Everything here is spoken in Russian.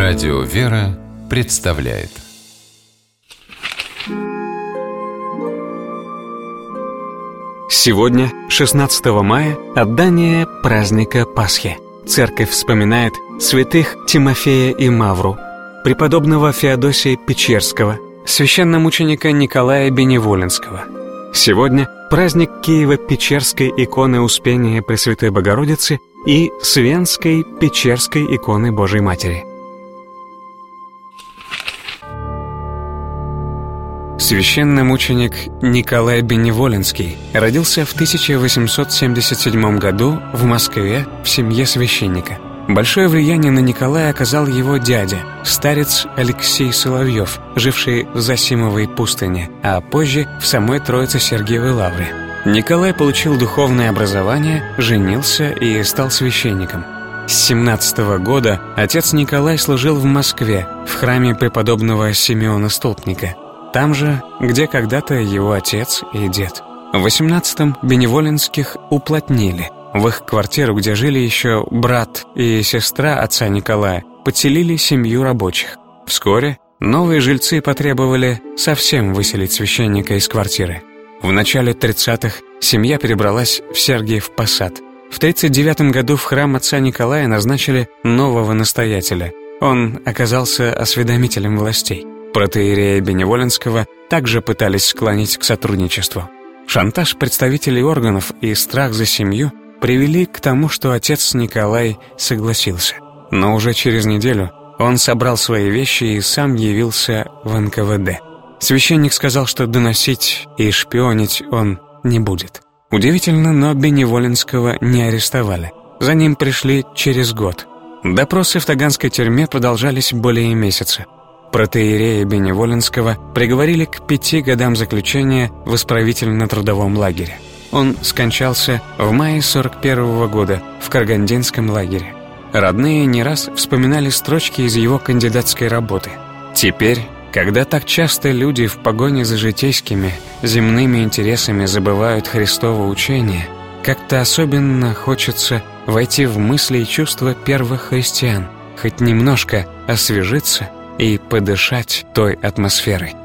Радио «Вера» представляет. Сегодня, 16 мая, отдание праздника Пасхи. Церковь вспоминает святых Тимофея и Мавру, преподобного Феодосия Печерского, священномученика Николая Беневолинского. Сегодня праздник Киево-Печерской иконы Успения Пресвятой Богородицы и Свенской Печерской иконы Божией Матери. Священномученик Николай Беневолинский родился в 1877 году в Москве в семье священника. Большое влияние на Николая оказал его дядя, старец Алексей Соловьев, живший в Зосимовой пустыне, а позже в самой Троице-Сергиевой лавре. Николай получил духовное образование, женился и стал священником. С 17 года отец Николай служил в Москве, в храме преподобного Симеона Столпника, там же, где когда-то его отец и дед. В 18-м Беневолинских уплотнили. В их квартиру, где жили еще брат и сестра отца Николая, подселили семью рабочих. Вскоре новые жильцы потребовали совсем выселить священника из квартиры. В начале 30-х семья перебралась в Сергиев Посад. В 39 году в храм отца Николая назначили нового настоятеля. Он оказался осведомителем властей. Протоиерея Беневолинского также пытались склонить к сотрудничеству. Шантаж представителей органов и страх за семью привели к тому, что отец Николай согласился. Но уже через неделю он собрал свои вещи и сам явился в НКВД. Священник сказал, что доносить и шпионить он не будет. Удивительно, но Беневолинского не арестовали. За ним пришли через год. Допросы в таганской тюрьме продолжались более месяца. Протоиерея Беневолинского приговорили к 5 годам заключения в исправительно-трудовом лагере. Он скончался в мае 41 года в Каргандинском лагере. Родные не раз вспоминали строчки из его кандидатской работы. Теперь, когда так часто люди в погоне за житейскими, земными интересами забывают Христово учение, как-то особенно хочется войти в мысли и чувства первых христиан, хоть немножко освежиться и подышать той атмосферой.